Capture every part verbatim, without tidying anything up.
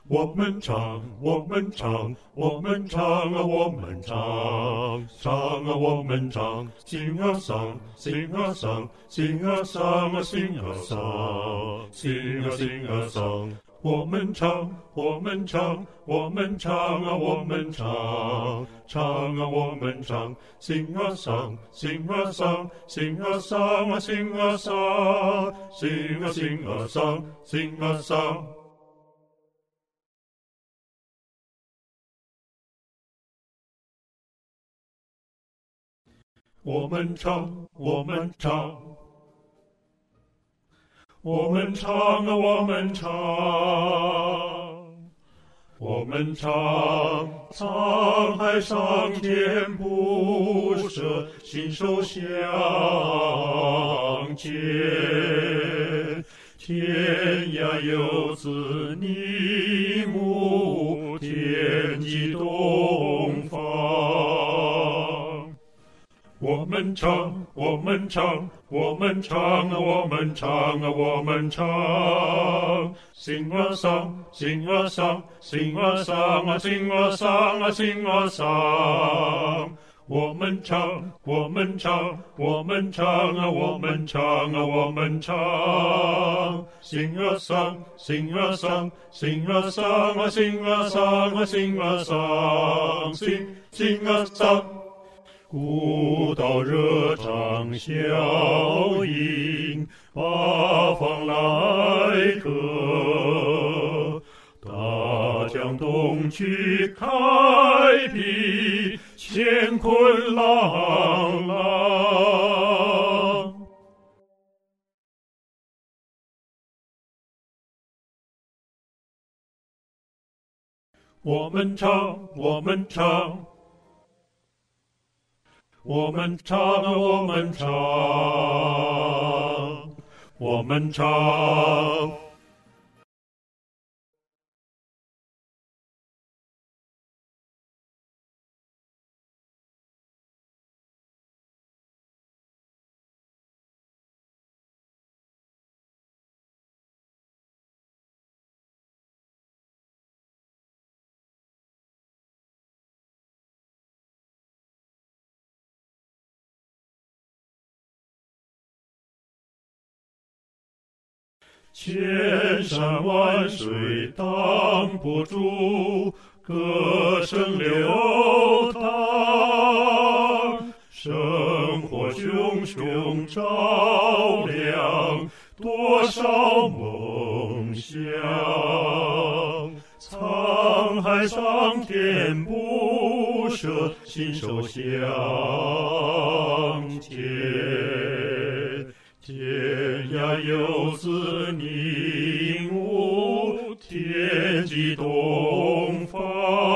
我们唱，我们唱，我们唱啊，我们唱，唱啊，我们唱，sing a song, sing a song, sing a song, sing a song, sing a sing a song。我们唱，我们唱，我们唱啊，我们唱，唱啊，我们唱 ，sing a song, sing a song, sing a song, sing a song, sing a sing a song, sing a song。我们唱，我们唱，我们唱啊，我们唱，我们唱，沧海桑田不舍，心手相牵，天涯游子泥木，天际东方。我们唱，我们唱，我们唱啊，我们唱啊，我们唱 ，sing a song, sing a song, sing a song 啊 ，sing a song 啊 ，sing a song。我们唱，我们唱，我们唱啊，我们唱啊，我们唱 ，sing a song, sing a song, sing a song 啊 ，sing a song 啊 ，sing a song，sing sing a song。古道热肠效应，八方来客。大江东去开辟，乾坤朗朗。我们唱，我们唱。我们唱啊，我们唱，我们唱。千山万水挡不住，歌声流淌，生活熊熊照亮多少梦想。沧海桑田不舍，心手相牵。天涯游子泥木，天际东方。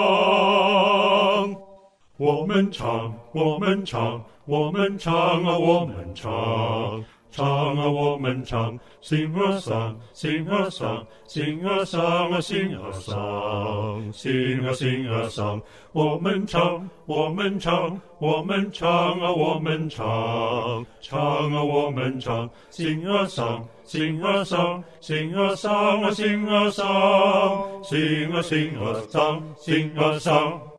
我们唱，我们唱，我们唱啊，我们唱，唱啊，我们唱 ，sing a song, sing a song, sing a song, sing a song, sing a sing a song。我们唱，我们唱，我们唱啊，我们唱，唱啊，我们唱 ，sing a song, sing a song, sing a song, sing a song, sing a sing a song, sing a song。